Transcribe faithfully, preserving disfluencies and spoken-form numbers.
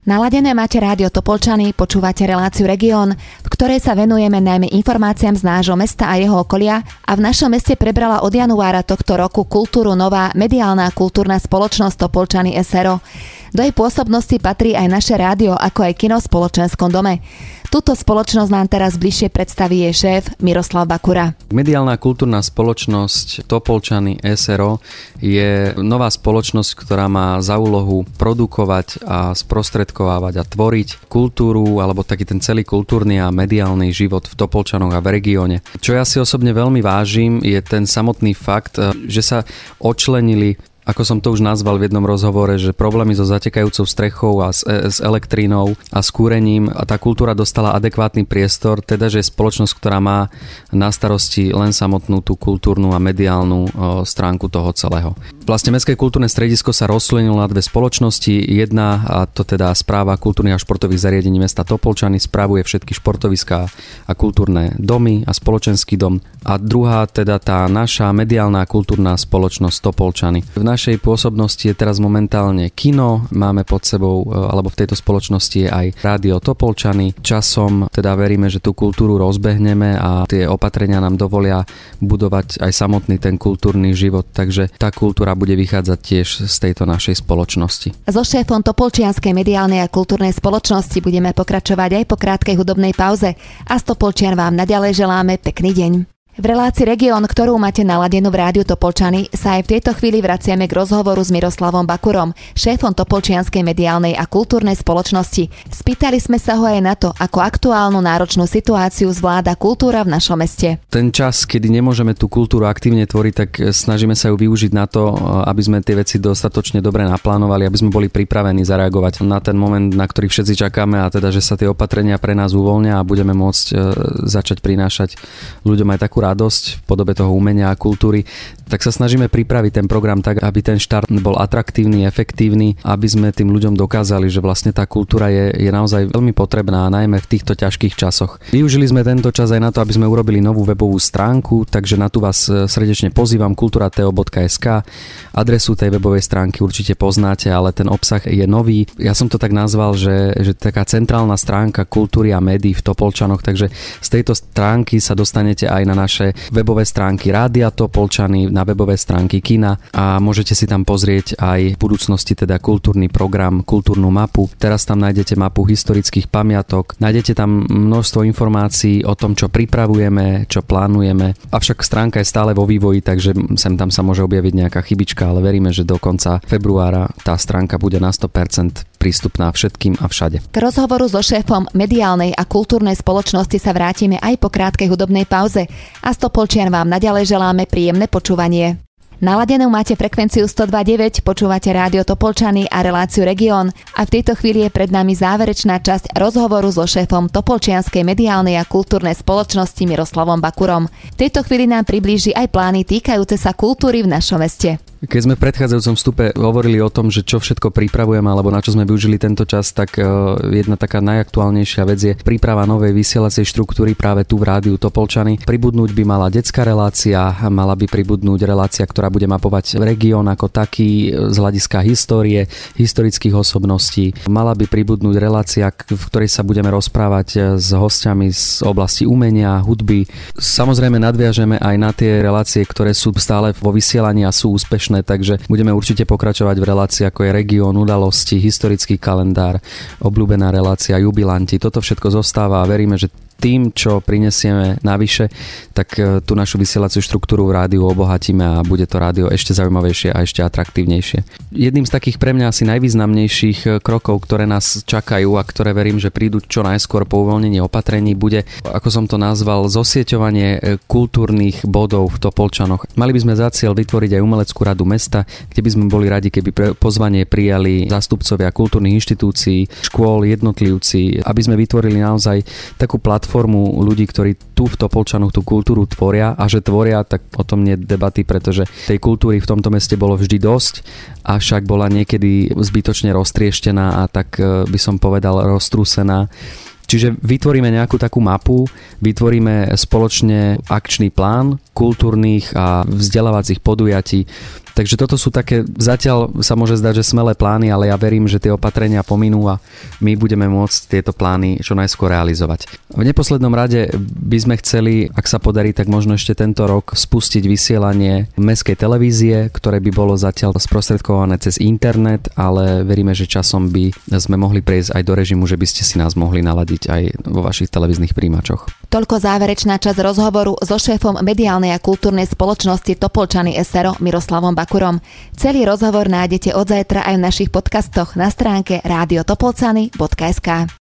Naladené máte rádio Topolčany, počúvate reláciu Región, v ktorej sa venujeme najmä informáciám z nášho mesta a jeho okolia a v našom meste prebrala od januára tohto roku kultúru nová mediálna kultúrna spoločnosť Topolčany es er o. Do jej pôsobnosti patrí aj naše rádio, ako aj kino v spoločenskom dome. Túto spoločnosť nám teraz bližšie predstaví jej šéf Miroslav Bakura. Mediálna kultúrna spoločnosť Topolčany es er o je nová spoločnosť, ktorá má za úlohu produkovať a sprostredkovávať a tvoriť kultúru alebo taký ten celý kultúrny a mediálny život v Topolčanoch a v regióne. Čo ja si osobne veľmi vážim, je ten samotný fakt, že sa odčlenili, ako som to už nazval v jednom rozhovore, že problémy so zatekajúcou strechou a s, s elektrínou a s kúrením a tá kultúra dostala adekvátny priestor, teda že je spoločnosť, ktorá má na starosti len samotnú tú kultúrnu a mediálnu o, stránku toho celého. Vlastne Mestské kultúrne stredisko sa rozčlenilo na dve spoločnosti. Jedna, a to teda správa kultúrnych a športových zariadení mesta Topolčany, spravuje všetky športoviská a kultúrne domy a spoločenský dom. A druhá, teda tá naša mediálna a kultúrna spoločnosť Topolčany. V našej pôsobnosti je teraz momentálne kino, máme pod sebou, alebo v tejto spoločnosti je aj rádio Topolčany. Časom teda veríme, že tú kultúru rozbehneme a tie opatrenia nám dovolia budovať aj samotný ten kultúrny život, takže tá kultúra bude vychádzať tiež z tejto našej spoločnosti. So šéfom Topolčianskej mediálnej a kultúrnej spoločnosti budeme pokračovať aj po krátkej hudobnej pauze a z Topolčian vám naďalej želáme pekný deň. V relácii Región, ktorú máte naladenú v rádiu Topolčany, sa aj v tejto chvíli vraciame k rozhovoru s Miroslavom Bakurom, šéfom Topolčianskej mediálnej a kultúrnej spoločnosti. Spýtali sme sa ho aj na to, ako aktuálnu náročnú situáciu zvláda kultúra v našom meste. Ten čas, kedy nemôžeme tú kultúru aktívne tvoriť, tak snažíme sa ju využiť na to, aby sme tie veci dostatočne dobre naplánovali, aby sme boli pripravení zareagovať na ten moment, na ktorý všetci čakáme, a teda, že sa tie opatrenia pre nás uvoľnia a budeme môcť začať prinášať ľuďom aj takú radosť v podobe toho umenia a kultúry, tak sa snažíme pripraviť ten program tak, aby ten štart bol atraktívny, efektívny, aby sme tým ľuďom dokázali, že vlastne tá kultúra je, je naozaj veľmi potrebná, najmä v týchto ťažkých časoch. Využili sme tento čas aj na to, aby sme urobili novú webovú stránku, takže na tú vás srdečne pozývam, kulturateo bodka es ká. Adresu tej webovej stránky určite poznáte, ale ten obsah je nový. Ja som to tak nazval, že, že taká centrálna stránka kultúry a médií v Topolčanoch, takže z tejto stránky sa dostanete aj na naše webové stránky Rádia Topolčany, na webové stránky kina a môžete si tam pozrieť aj v budúcnosti teda kultúrny program, kultúrnu mapu. Teraz tam nájdete mapu historických pamiatok, nájdete tam množstvo informácií o tom, čo pripravujeme, čo plánujeme. Avšak stránka je stále vo vývoji, takže sem tam sa môže objaviť nejaká chybička, ale veríme, že do konca februára tá stránka bude na sto percent prístupná všetkým a všade. K rozhovoru so šéfom mediálnej a kultúrnej spoločnosti sa vrátime aj po krátkej hudobnej pauze a z Topolčian vám naďalej želáme príjemné počúvanie. Naladenú máte frekvenciu sto dva bodka deväť, počúvate rádio Topolčany a reláciu Región a v tejto chvíli je pred nami záverečná časť rozhovoru so šéfom Topolčianskej mediálnej a kultúrnej spoločnosti Miroslavom Bakurom. V tejto chvíli nám priblíži aj plány týkajúce sa kultúry v našom meste. Keď sme v predchádzajúcom vstupe hovorili o tom, že čo všetko pripravujeme alebo na čo sme využili tento čas, tak jedna taká najaktuálnejšia vec je príprava novej vysielacej štruktúry práve tu v rádiu Topolčany. Pribudnúť by mala detská relácia, mala by pribudnúť relácia, ktorá bude mapovať región ako taký z hľadiska histórie, historických osobností. Mala by pribudnúť relácia, v ktorej sa budeme rozprávať s hostiami z oblasti umenia, hudby. Samozrejme nadviažeme aj na tie relácie, ktoré sú stále vo vysielaní a sú úspešné, takže budeme určite pokračovať v relácii ako je Región, udalosti, historický kalendár, obľúbená relácia, jubilanti. Toto všetko zostáva a veríme, že tým, čo prinesieme navyše, tak tú našu vysielaciu štruktúru v rádiu obohatíme a bude to rádio ešte zaujímavejšie a ešte atraktívnejšie. Jedným z takých pre mňa asi najvýznamnejších krokov, ktoré nás čakajú a ktoré verím, že prídu čo najskôr po uvoľnení opatrení, bude, ako som to nazval, zosieťovanie kultúrnych bodov v Topolčanoch. Mali by sme za cieľ vytvoriť aj umeleckú radu mesta, kde by sme boli radi, keby pozvanie prijali zástupcovia kultúrnych inštitúcií, škôl, jednotlivci, aby sme vytvorili naozaj takú platformu formu ľudí, ktorí tu v Topolčanoch tú kultúru tvoria, a že tvoria, tak o tom nie debaty, pretože tej kultúry v tomto meste bolo vždy dosť, avšak bola niekedy zbytočne roztrieštená a tak by som povedal roztrúsená. Čiže vytvoríme nejakú takú mapu, vytvoríme spoločne akčný plán kultúrnych a vzdelávacích podujatí, Takže toto sú také, zatiaľ sa môže zdať, že smelé plány, ale ja verím, že tie opatrenia pominú a my budeme môcť tieto plány čo najskôr realizovať. V neposlednom rade by sme chceli, ak sa podarí, tak možno ešte tento rok spustiť vysielanie mestskej televízie, ktoré by bolo zatiaľ sprostredkované cez internet, ale veríme, že časom by sme mohli prejsť aj do režimu, že by ste si nás mohli naladiť aj vo vašich televíznych príjimačoch. Toľko záverečná časť rozhovoru so šéfom mediálnej a kultúrnej spoločnosti Topolčany es er o Miroslavom Bakurom. Celý rozhovor nájdete od zajtra aj v našich podcastoch na stránke rádio topolcany bodka es ká.